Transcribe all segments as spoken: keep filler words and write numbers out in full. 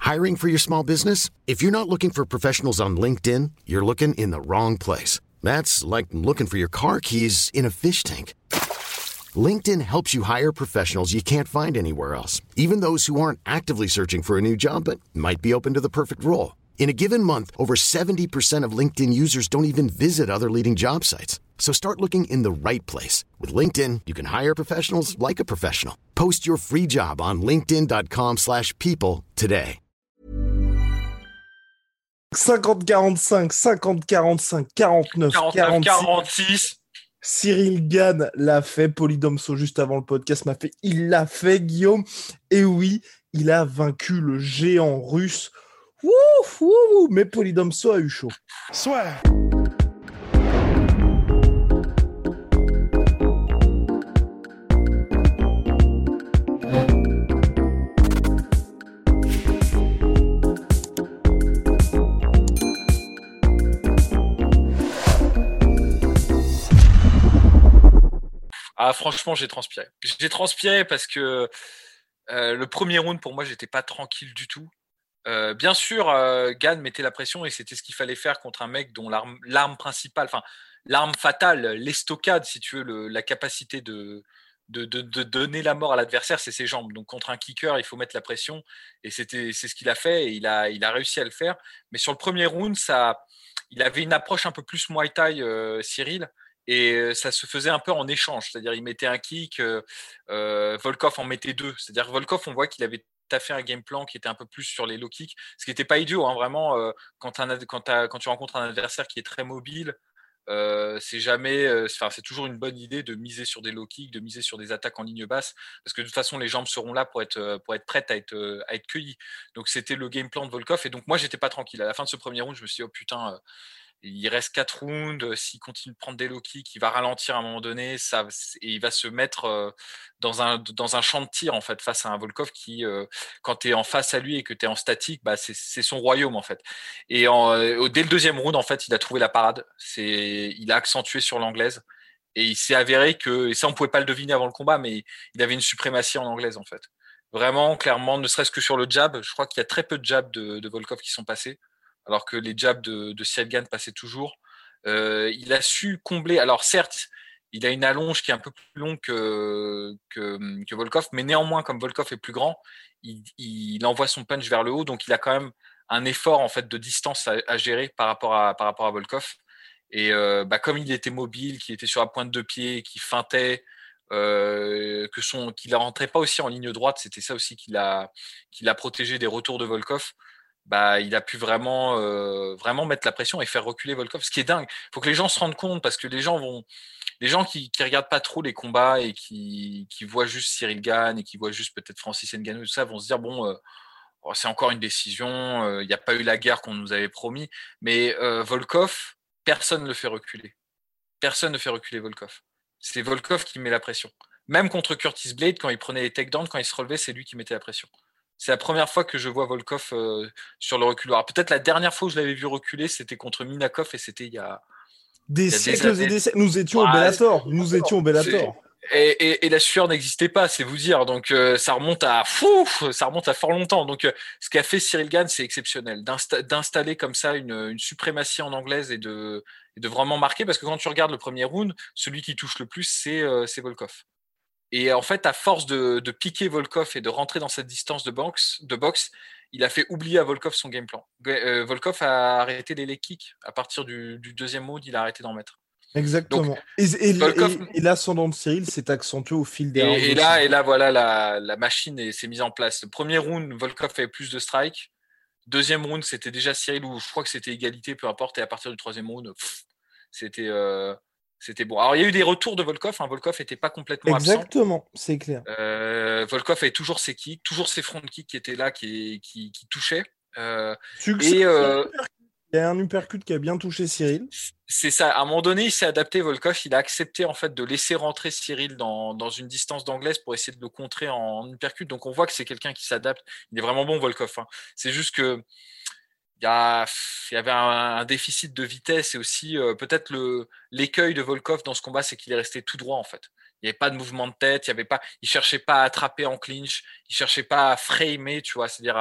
Hiring for your small business? If you're not looking for professionals on LinkedIn, you're looking in the wrong place. That's like looking for your car keys in a fish tank. LinkedIn helps you hire professionals you can't find anywhere else, even those who aren't actively searching for a new job but might be open to the perfect role. In a given month, over seventy percent of LinkedIn users don't even visit other leading job sites. So start looking in the right place. With LinkedIn, you can hire professionals like a professional. Post your free job on linkedin.com slash people today. cinquante quarante-cinq, cinquante quarante-cinq, quarante-neuf, quarante-neuf quarante-six. Cyril Gane l'a fait. Polydomso, juste avant le podcast, m'a fait. Il l'a fait, Guillaume. Et oui, il a vaincu le géant russe. Ouf, ouf, mais Polydomso a eu chaud. Soit. Ah, franchement, j'ai transpiré. J'ai transpiré parce que euh, le premier round, pour moi, j'étais pas tranquille du tout. Euh, bien sûr, euh, Gane mettait la pression et c'était ce qu'il fallait faire contre un mec dont l'arme, l'arme principale, enfin l'arme fatale, l'estocade, si tu veux, le, la capacité de, de, de, de donner la mort à l'adversaire, c'est ses jambes. Donc contre un kicker, il faut mettre la pression et c'était, c'est ce qu'il a fait et il a, il a réussi à le faire. Mais sur le premier round, ça, il avait une approche un peu plus Muay Thai, euh, Cyril. Et ça se faisait un peu en échange, c'est-à-dire il mettait un kick, euh, euh, Volkov en mettait deux. C'est-à-dire que Volkov, on voit qu'il avait taffé un game plan qui était un peu plus sur les low kicks, ce qui n'était pas idiot, hein, vraiment. Euh, quand, un, quand, quand tu rencontres un adversaire qui est très mobile, euh, c'est jamais, euh, enfin c'est toujours une bonne idée de miser sur des low kicks, de miser sur des attaques en ligne basse, parce que de toute façon les jambes seront là pour être pour être prêtes à être à être cueillies. Donc c'était le game plan de Volkov, et donc moi j'étais pas tranquille. À la fin de ce premier round, je me suis dit oh putain. Euh, Il reste quatre rounds. S'il continue de prendre des low kicks, il va ralentir à un moment donné. Ça, et il va se mettre dans un, dans un champ de tir, en fait, face à un Volkov qui, quand tu es en face à lui et que tu es en statique, bah, c'est, c'est son royaume, en fait. Et en, dès le deuxième round, en fait, il a trouvé la parade. C'est, il a accentué sur l'anglaise. Et il s'est avéré que, et ça, on pouvait pas le deviner avant le combat, mais il avait une suprématie en anglaise, en fait. Vraiment, clairement, ne serait-ce que sur le jab. Je crois qu'il y a très peu de jabs de, de Volkov qui sont passés, alors que les jabs de, de Cyril Gane passaient toujours. Euh, il a su combler. Alors certes, il a une allonge qui est un peu plus longue que, que, que Volkov, mais néanmoins, comme Volkov est plus grand, il, il envoie son punch vers le haut, donc il a quand même un effort en fait de distance à, à gérer par rapport à, par rapport à Volkov. Et euh, bah, comme il était mobile, qu'il était sur la pointe de pied, qu'il feintait, euh, que son, qu'il ne rentrait pas aussi en ligne droite, c'était ça aussi qui l'a, qui l'a protégé des retours de Volkov. Bah, il a pu vraiment, euh, vraiment mettre la pression et faire reculer Volkov, ce qui est dingue. Il faut que les gens se rendent compte, parce que les gens vont, les gens qui, qui regardent pas trop les combats et qui, qui voient juste Cyril Gane et qui voient juste peut-être Francis Ngannou, tout ça, vont se dire bon, euh, oh, c'est encore une décision, il euh, n'y a pas eu la guerre qu'on nous avait promis, mais euh, Volkov, personne ne le fait reculer. Personne ne fait reculer Volkov. C'est Volkov qui met la pression. Même contre Curtis Blade, quand il prenait les takedowns, quand il se relevait, c'est lui qui mettait la pression. C'est la première fois que je vois Volkov euh, sur le reculoir. Peut-être la dernière fois où je l'avais vu reculer, c'était contre Minakov, et c'était il y a des il y a siècles des et des siècles. Nous étions ah, au Bellator. Nous étions au Bellator. Et, et, et la sueur n'existait pas, c'est vous dire. Donc euh, ça remonte à fou, ça remonte à fort longtemps. Donc euh, ce qu'a fait Cyril Gane, c'est exceptionnel, D'insta- d'installer comme ça une, une suprématie en anglaise et de, et de vraiment marquer. Parce que quand tu regardes le premier round, celui qui touche le plus, c'est, euh, c'est Volkov. Et en fait, à force de, de piquer Volkov et de rentrer dans cette distance de boxe, de boxe, il a fait oublier à Volkov son game plan. Euh, Volkov a arrêté les leg kicks. À partir du, du deuxième round, il a arrêté d'en mettre. Exactement. Donc, et, et, Volkov... et, et l'ascendant de Cyril s'est accentué au fil des et, rounds. Et là, et là, voilà, la, la machine est, s'est mise en place. Le premier round, Volkov avait plus de strikes. Deuxième round, c'était déjà Cyril, où je crois que c'était égalité, peu importe. Et à partir du troisième round, pff, c'était... Euh... C'était bon. Alors, il y a eu des retours de Volkov. Hein. Volkov n'était pas complètement Exactement, absent. Exactement, c'est clair. Euh, Volkov avait toujours ses kicks, toujours ses front kicks qui étaient là, qui, qui, qui touchaient. Euh, Succès, et euh, il y a un uppercut qui a bien touché Cyril. C'est ça. À un moment donné, il s'est adapté, Volkov. Il a accepté en fait de laisser rentrer Cyril dans, dans une distance d'anglaise pour essayer de le contrer en, en uppercut. Donc, on voit que c'est quelqu'un qui s'adapte. Il est vraiment bon, Volkov. Hein. C'est juste que il y, a, il y avait un, un déficit de vitesse et aussi euh, peut-être le, l'écueil de Volkov dans ce combat, c'est qu'il est resté tout droit en fait. Il n'y avait pas de mouvement de tête, il y avait pas, il cherchait pas à attraper en clinch, il cherchait pas à framer, tu vois, c'est-à-dire à,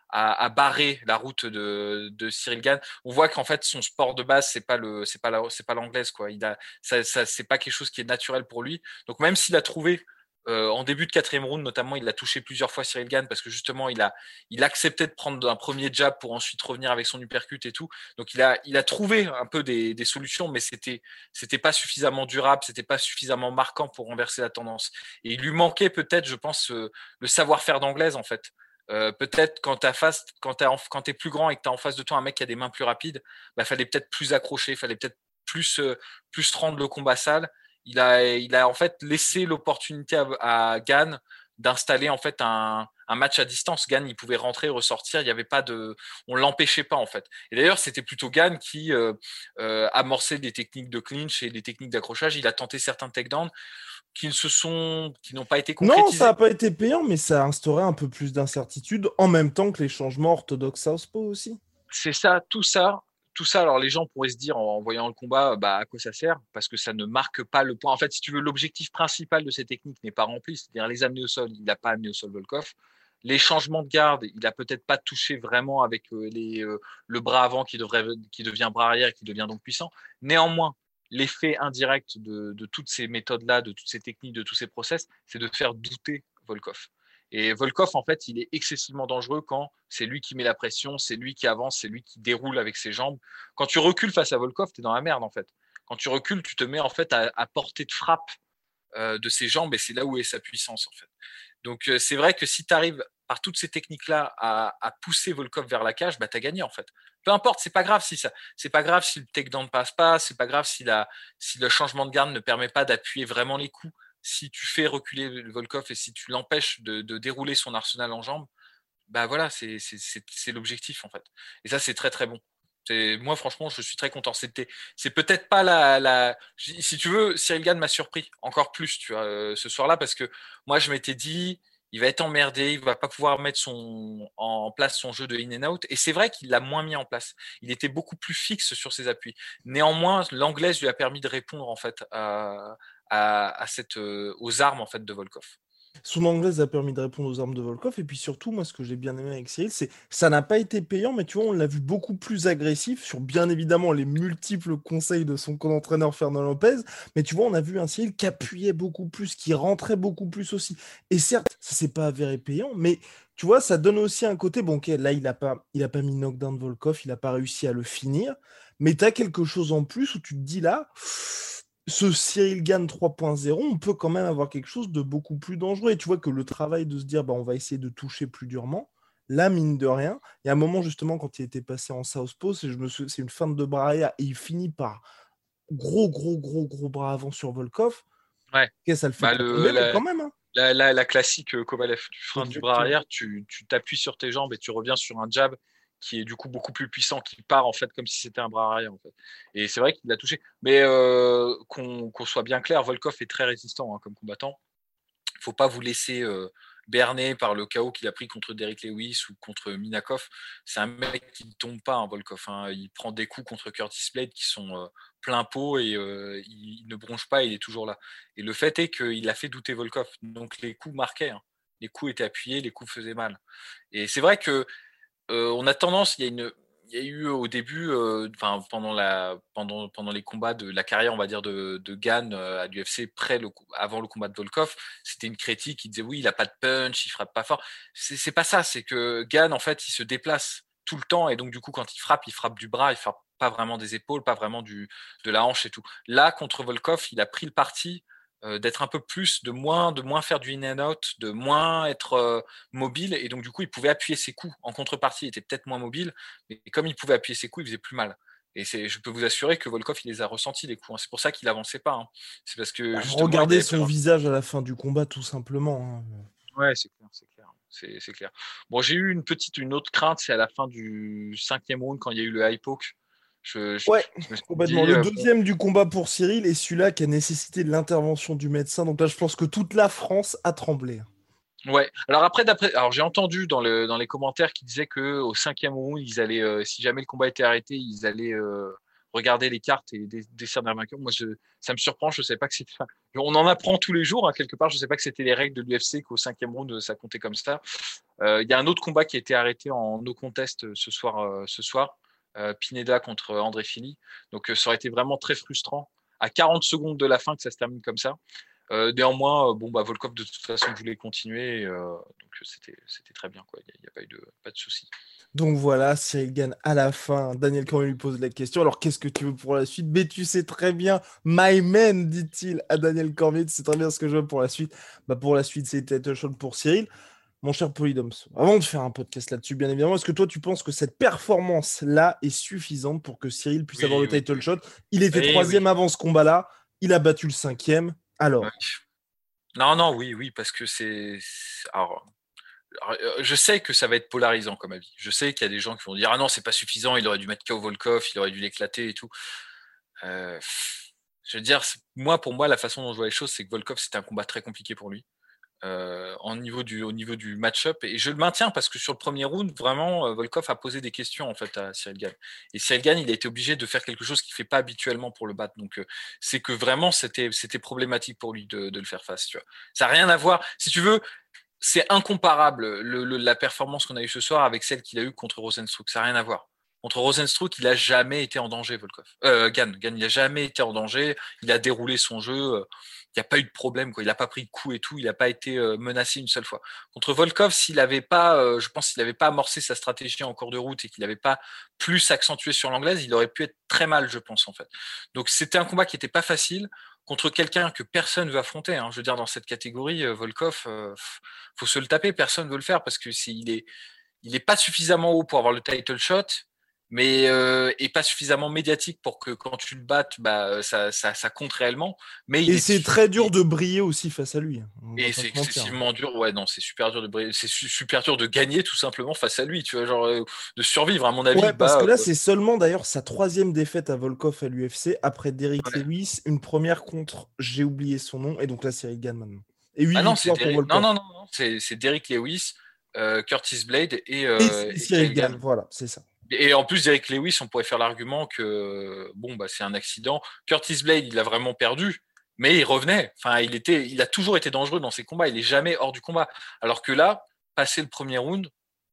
à, à barrer la route de, de Cyril Gane. On voit qu'en fait son sport de base c'est pas le c'est pas la c'est pas l'anglaise quoi. Il a ça, ça c'est pas quelque chose qui est naturel pour lui. Donc même s'il a trouvé euh, en début de quatrième round notamment, il a touché plusieurs fois Cyril Gane parce que justement il a il acceptait de prendre un premier jab pour ensuite revenir avec son uppercut et tout. Donc il a il a trouvé un peu des, des solutions, mais c'était c'était pas suffisamment durable, c'était pas suffisamment marquant pour renverser la tendance. Et il lui manquait peut-être, je pense, euh, le savoir-faire d'anglaise en fait. Euh, peut-être quand t'as face, quand t'es quand t'es plus grand et que t'as en face de toi un mec qui a des mains plus rapides, bah fallait peut-être plus accrocher, fallait peut-être plus euh, plus rendre le combat sale. Il a il a en fait laissé l'opportunité à, à Gane d'installer en fait un un match à distance. Gane, il pouvait rentrer, ressortir. Il y avait pas de, on l'empêchait pas en fait. Et d'ailleurs, c'était plutôt Gane qui euh, euh, amorçait des techniques de clinch et des techniques d'accrochage. Il a tenté certains takedowns qui ne se sont, qui n'ont pas été concrétisés. Non, ça n'a pas été payant, mais ça a instauré un peu plus d'incertitude en même temps que les changements orthodoxes Southpaw aussi. C'est ça, tout ça, tout ça. Alors les gens pourraient se dire en voyant le combat, bah à quoi ça sert? Parce que ça ne marque pas le point. En fait, si tu veux, l'objectif principal de ces techniques n'est pas rempli, c'est-à-dire les amener au sol. Il n'a pas amené au sol Volkov. Les changements de garde, il a peut-être pas touché vraiment avec euh, les, euh, le bras avant qui devrait, qui devient bras arrière et qui devient donc puissant. Néanmoins, l'effet indirect de, de toutes ces méthodes-là, de toutes ces techniques, de tous ces process, c'est de faire douter Volkov. Et Volkov, en fait, il est excessivement dangereux quand c'est lui qui met la pression, c'est lui qui avance, c'est lui qui déroule avec ses jambes. Quand tu recules face à Volkov, tu es dans la merde, en fait. Quand tu recules, tu te mets en fait à, à portée de frappe euh, de ses jambes et c'est là où est sa puissance, en fait. Donc, euh, c'est vrai que si tu arrives par toutes ces techniques-là à, à pousser Volkov vers la cage, bah, tu as gagné, en fait. Peu importe, c'est pas grave si ça, c'est pas grave si le takedown ne passe pas, c'est pas grave si, la, si le changement de garde ne permet pas d'appuyer vraiment les coups. Si tu fais reculer Volkov et si tu l'empêches de, de dérouler son arsenal en jambes, bah voilà, c'est, c'est, c'est, c'est l'objectif en fait. Et ça, c'est très très bon. C'est, moi, franchement, je suis très content. C'était, c'est peut-être pas la, la, si tu veux, Cyril Gane m'a surpris encore plus, tu vois, euh, ce soir-là, parce que moi, je m'étais dit, il va être emmerdé, il va pas pouvoir mettre son, en place son jeu de in and out. Et c'est vrai qu'il l'a moins mis en place. Il était beaucoup plus fixe sur ses appuis. Néanmoins, l'anglaise lui a permis de répondre en fait à, à, à cette, euh, aux armes en fait de Volkov. Son anglaise a permis de répondre aux armes de Volkov. Et puis surtout, moi, ce que j'ai bien aimé avec Cyril, c'est ça n'a pas été payant, mais tu vois, on l'a vu beaucoup plus agressif sur bien évidemment les multiples conseils de son co-entraîneur Fernand Lopez. Mais tu vois, on a vu un Cyril qui appuyait beaucoup plus, qui rentrait beaucoup plus aussi. Et certes, ça s'est pas avéré payant, mais tu vois, ça donne aussi un côté. Bon, ok, là, il a pas, il a pas mis knockdown de Volkov, il a pas réussi à le finir. Mais tu as quelque chose en plus où tu te dis là. Ce Cyril Gane trois point zéro, on peut quand même avoir quelque chose de beaucoup plus dangereux. Et tu vois que le travail de se dire, bah, on va essayer de toucher plus durement, là, mine de rien, il y a un moment justement quand il était passé en Southpaw, c'est, je me suis... c'est une feinte de bras arrière et il finit par gros, gros, gros, gros bras avant sur Volkov. Ouais. Okay, ça le fait bah, pas le, tomber, la, mais quand même. Hein. La, la, la classique euh, Kovalev, tu freines du bras Exactement. arrière, tu, tu t'appuies sur tes jambes et tu reviens sur un jab qui est du coup beaucoup plus puissant, qui part en fait comme si c'était un bras arrière en fait. Et c'est vrai qu'il l'a touché. Mais euh, qu'on, qu'on soit bien clair, Volkov est très résistant hein, comme combattant. Il ne faut pas vous laisser euh, berner par le chaos qu'il a pris contre Derrick Lewis ou contre Minakov. C'est un mec qui ne tombe pas, hein, Volkov. Hein. Il prend des coups contre Curtis Blade qui sont euh, plein pot et euh, il, il ne bronche pas, il est toujours là. Et le fait est qu'il a fait douter Volkov. Donc les coups marquaient. Hein. Les coups étaient appuyés, les coups faisaient mal. Et c'est vrai que euh, on a tendance, il y a une, il y a eu au début, euh, enfin pendant la, pendant pendant les combats de la carrière, on va dire de, de Gane euh, à l'U F C, près le, avant le combat de Volkov, c'était une critique qui disait oui, il a pas de punch, il frappe pas fort. C'est, c'est pas ça, c'est que Gane en fait, il se déplace tout le temps et donc du coup quand il frappe, il frappe du bras, il frappe pas vraiment des épaules, pas vraiment du de la hanche et tout. Là contre Volkov, il a pris le parti euh, d'être un peu plus, de moins, de moins faire du in and out, de moins être euh, mobile, et donc du coup il pouvait appuyer ses coups. En contrepartie, il était peut-être moins mobile, mais comme il pouvait appuyer ses coups, il faisait plus mal. Et c'est, je peux vous assurer que Volkov, il les a ressentis les coups. Hein. C'est pour ça qu'il avançait pas. Hein. C'est parce que Bah, justement, regardez son besoin. visage à la fin du combat, tout simplement. Hein. Ouais, c'est clair, c'est clair. C'est, c'est clair. Bon, j'ai eu une petite, une autre crainte, c'est à la fin du cinquième round quand il y a eu le high poke. Je, je, ouais, je complètement. Dit, le euh, deuxième bon... du combat pour Cyril est celui-là qui a nécessité de l'intervention du médecin. Donc là, je pense que toute la France a tremblé. Ouais. Alors après, d'après, alors j'ai entendu dans le dans les commentaires qui disaient que au cinquième round, ils allaient, euh, si jamais le combat était arrêté, ils allaient euh, regarder les cartes et décerner un vainqueur. Moi, je, ça me surprend. Je ne savais pas que c'était. On en apprend tous les jours, hein, quelque part. Je ne sais pas que c'était les règles de l'U F C, qu'au cinquième round, ça comptait comme ça. Il euh, y a un autre combat qui a été arrêté en no contest ce soir. Euh, ce soir. Euh, Pineda contre André Fili. Donc, euh, ça aurait été vraiment très frustrant à quarante secondes de la fin que ça se termine comme ça. Euh, néanmoins, euh, bon, bah, Volkov, de toute façon, voulait continuer. Euh, donc, c'était, c'était très bien, quoi. Il n'y a, a pas eu de, pas de souci. Donc voilà, Cyril Gane à la fin. Daniel Cormier lui pose la question. Alors, qu'est-ce que tu veux pour la suite? Mais tu sais très bien, my man, dit-il à Daniel Cormier. Tu sais très bien ce que je veux pour la suite. Bah, pour la suite, c'est title shot pour Cyril. Mon cher Polydomso, avant de faire un podcast là-dessus, bien évidemment, est-ce que toi, tu penses que cette performance-là est suffisante pour que Cyril puisse oui, avoir le oui, title oui. shot? Il était oui, troisième oui. avant ce combat-là. Il a battu le cinquième. Alors oui. Non, non, oui, oui, parce que c'est... Alors, je sais que ça va être polarisant comme avis. Je sais qu'il y a des gens qui vont dire « Ah non, c'est pas suffisant, il aurait dû mettre K O Volkov, il aurait dû l'éclater et tout. Euh, » Je veux dire, moi, pour moi, la façon dont je vois les choses, c'est que Volkov, c'était un combat très compliqué pour lui. Euh, en niveau du, au niveau du match-up, et je le maintiens parce que sur le premier round, vraiment, euh, Volkov a posé des questions en fait à Cyril Gane. Et Cyril Gane, il a été obligé de faire quelque chose qu'il fait pas habituellement pour le battre. Donc, euh, c'est que vraiment, c'était, c'était problématique pour lui de, de le faire face. Tu vois, ça n'a rien à voir. Si tu veux, c'est incomparable le, le, la performance qu'on a eue ce soir avec celle qu'il a eue contre Rozenstruik. Ça n'a rien à voir. Contre Rozenstruik, il n'a jamais été en danger, Volkov. Euh, Gane, Gane, il n'a jamais été en danger. Il a déroulé son jeu. Euh, il n'y a pas eu de problème, quoi. Il n'a pas pris de coup et tout. Il n'a pas été euh, menacé une seule fois. Contre Volkov, s'il n'avait pas, euh, je pense, s'il n'avait pas amorcé sa stratégie en cours de route et qu'il n'avait pas plus accentué sur l'anglaise, il aurait pu être très mal, je pense, en fait. Donc, c'était un combat qui n'était pas facile contre quelqu'un que personne veut affronter. Hein. Je veux dire, dans cette catégorie, euh, Volkov, euh, faut se le taper. Personne veut le faire parce que c'est, il est, il est pas suffisamment haut pour avoir le title shot. Mais euh, et pas suffisamment médiatique pour que quand tu le battes, bah ça, ça, ça compte réellement. Mais il et est c'est très dur de briller aussi face à lui. Et c'est excessivement dur. Ouais, non, c'est super dur de briller. C'est su- super dur de gagner tout simplement face à lui. Tu vois, genre euh, de survivre à mon avis. Ouais, parce bah, que là, euh... c'est seulement d'ailleurs sa troisième défaite à Volkov à l'U F C après Derrick ouais. Lewis, une première contre, j'ai oublié son nom, et donc là, Cyril Gane maintenant. Et huit ah non, victoires c'est Derrick... pour Volkov. Non, non, non, non. C'est, c'est Derrick Lewis, euh, Curtis Blade et, euh, et, et Cyril Gane. Gane. Voilà, c'est ça. Et en plus, Derrick Lewis, on pourrait faire l'argument que bon, bah, c'est un accident. Curtis Blade, il a vraiment perdu, mais il revenait. Enfin, il était, il a toujours été dangereux dans ses combats. Il est jamais hors du combat. Alors que là, passé le premier round,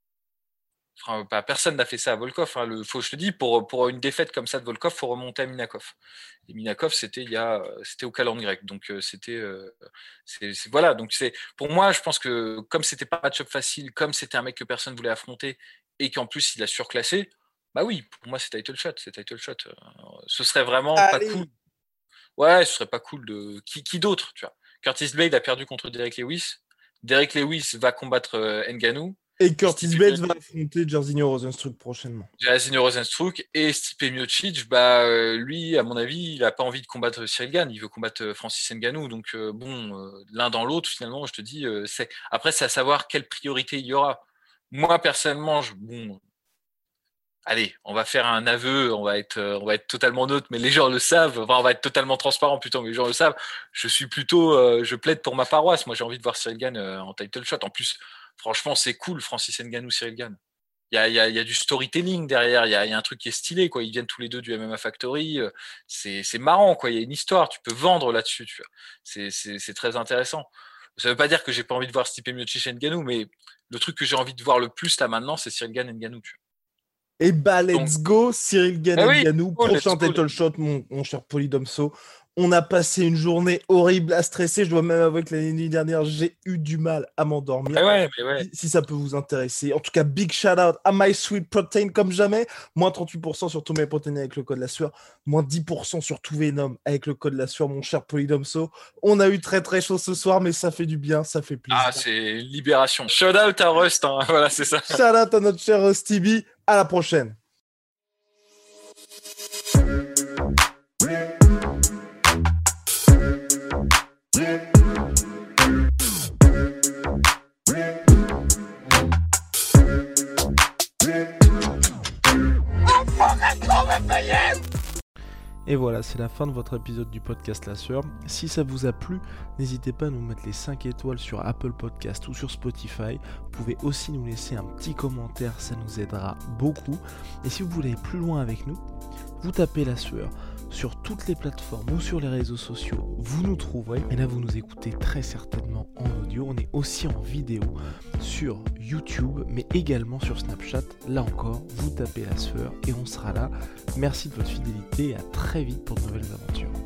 enfin, bah, personne n'a fait ça à Volkov. Hein. Le, faut, je te dis, pour pour une défaite comme ça de Volkov, faut remonter à Minakov. Et Minakov, c'était il y a, c'était au calendrier grec. Donc euh, c'était, euh, c'est, c'est voilà. Donc c'est, pour moi, je pense que comme c'était pas un match-up facile, comme c'était un mec que personne voulait affronter. Et qu'en plus il a surclassé, bah oui, pour moi c'est title shot, c'est title shot. Euh, ce serait vraiment Allez. pas cool. Ouais, ce serait pas cool de qui, qui d'autre, tu vois. Curtis Blade a perdu contre Derrick Lewis. Derrick Lewis va combattre euh, Ngannou. Et Curtis et Blade va affronter Jairzinho Rozenstruik prochainement. Jairzinho Rozenstruik et Stipe Miocic, bah euh, lui, à mon avis, il a pas envie de combattre Cyril Gane, il veut combattre Francis Ngannou. Donc euh, bon, euh, l'un dans l'autre, finalement, je te dis, euh, c'est après c'est à savoir quelle priorité il y aura. Moi, personnellement, je, bon, allez, on va faire un aveu, on va être, on va être totalement neutre, mais les gens le savent. Enfin, on va être totalement transparent, plutôt, mais les gens le savent. Je suis plutôt, euh, je plaide pour ma paroisse. Moi, j'ai envie de voir Cyril Gane euh, en title shot. En plus, franchement, c'est cool, Francis Ngannou, Cyril Gane. Il y a, il y a, il y a du storytelling derrière. Il y a, il y a un truc qui est stylé, quoi. Ils viennent tous les deux du M M A Factory. C'est, c'est marrant, quoi. Il y a une histoire. Tu peux vendre là-dessus, tu vois. C'est, c'est, c'est très intéressant. Ça veut pas dire que j'ai pas envie de voir Stipe Miocic et Ngannou, mais le truc que j'ai envie de voir le plus là maintenant, c'est Cyril Gane et Ngannou. Tu vois. Et bah, let's Donc... go, Cyril Gane et oui, Ngannou, oh, prochain title shot, mon, mon cher Polydomso. On a passé une journée horrible à stresser. Je dois même avouer que l'année dernière, j'ai eu du mal à m'endormir. Mais ouais, mais ouais. Si, si ça peut vous intéresser. En tout cas, big shout out à My Sweet Protein comme jamais. Moins trente-huit pour cent sur tous mes protéines avec le code la sueur. Moins dix pour cent sur tout Venom avec le code la sueur, mon cher Polydomso. On a eu très très chaud ce soir, mais ça fait du bien, ça fait plaisir. Ah, c'est libération. Shout out à Rust, hein. Voilà, c'est ça. Shout out à notre cher Rusty B. À la prochaine. Et voilà, c'est la fin de votre épisode du podcast La Sueur. Si ça vous a plu, n'hésitez pas à nous mettre les cinq étoiles sur Apple Podcast ou sur Spotify. Vous pouvez aussi nous laisser un petit commentaire, ça nous aidera beaucoup. Et si vous voulez aller plus loin avec nous, vous tapez La Sueur sur toutes les plateformes ou sur les réseaux sociaux, vous nous trouverez. Et là, vous nous écoutez très certainement en audio. On est aussi en vidéo sur YouTube, mais également sur Snapchat. Là encore, vous tapez La Sueur et on sera là. Merci de votre fidélité et à très vite pour de nouvelles aventures.